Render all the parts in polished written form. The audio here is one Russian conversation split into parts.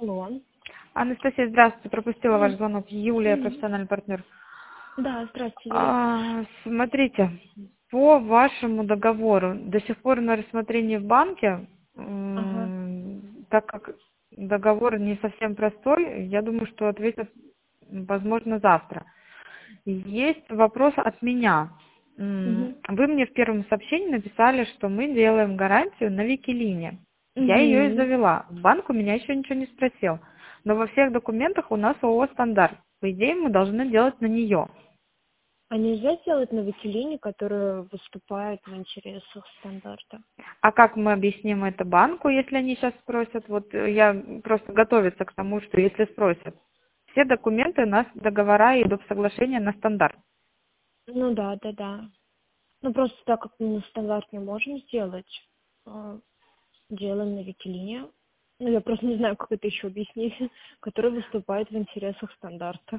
Алло. Анастасия, здравствуйте. Пропустила ваш М, звонок. Юлия, мгм. профессиональный партнер. Да, здравствуйте, Юлия. Смотрите, по вашему договору до сих пор на рассмотрении в банке, Ага. так как договор не совсем простой, я думаю, что ответят, возможно, завтра. Есть вопрос от меня. Мгм. Вы мне в первом сообщении написали, что мы делаем гарантию на Викилине. Я ее и Мгм. завела. Банк у меня еще ничего не спросил. Но во всех документах у нас ООО «Стандарт». По идее, мы должны делать на нее. А нельзя сделать на Викилине, которая выступает в интересах стандарта? А как мы объясним это банку, если они сейчас спросят? Вот я просто готовиться к тому, что если спросят. Все документы у нас, договора и доп. Соглашения на стандарт. Ну да, да, да. Ну просто так как мы на стандарт не можем сделать, а, делаем на Викилине. Ну я просто не знаю, как это еще объяснить, который выступает в интересах стандарта.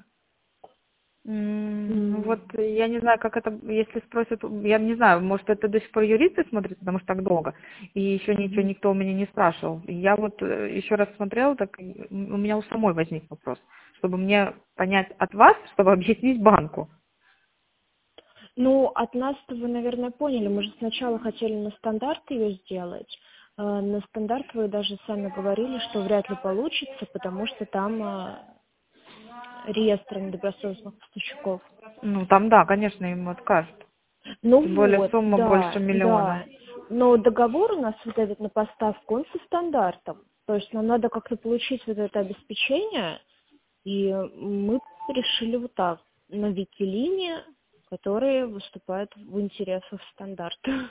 Ну вот я не знаю, как это, если спросят, я не знаю, может это до сих пор юристы смотрят, потому что так долго, и еще ничего Мгм. никто у меня не спрашивал. И я вот еще раз смотрела, так у меня у самой возник вопрос, чтобы мне понять от вас, чтобы объяснить банку. Ну, от нас-то вы, наверное, поняли. Мы же сначала хотели на стандарт ее сделать. На стандарт вы даже сами говорили, что вряд ли получится, потому что там реестр недобросовестных поставщиков. Ну там да, конечно, ему откажут. Ну Тем более вот, сумма больше да, миллиона. да. Но договор у нас вот этот на поставку, он со стандартом. То есть нам надо как-то получить вот это обеспечение, и мы решили вот так, на Викилине, которые выступают в интересах стандарта.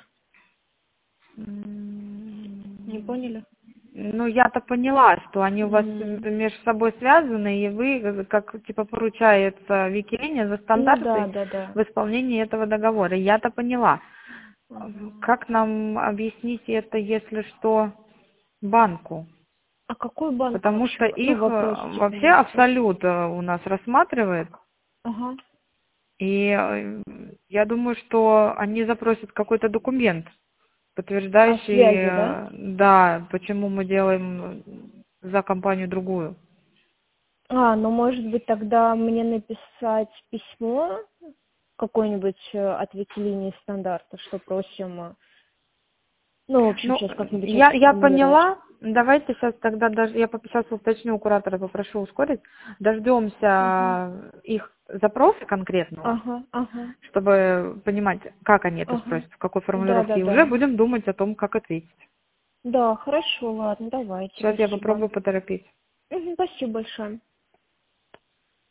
Не М, поняли? Ну, я-то поняла, что они у вас М. между собой связаны, и вы, как типа поручается Викилине за Ну да, стандарты да, да. в исполнении этого договора. Я-то поняла. Ага. Как нам объяснить это, если что, банку? А какой банк Потому вообще? что Ну, их вопрос вообще секундочку. Абсолют у нас рассматривает, Ага. и я думаю, что они запросят какой-то документ, О подтверждающий, связи, да? да, почему мы делаем за компанию другую. Ну, может быть, тогда мне написать письмо какое-нибудь от Викилинии стандарта, что просим, ну, в общем, Ну, сейчас как-нибудь это я сформулировать. поняла. Давайте сейчас тогда даже, я сейчас уточню у куратора, попрошу ускорить. Угу. Дождемся их запроса конкретного, Ага, ага, чтобы понимать, как они это ага. спросят, в какой Да, да, формулировке. И уже да. будем думать о том, как ответить. Да, хорошо, ладно, давайте, Сейчас я спасибо. попробую поторопить. Мгм, спасибо большое.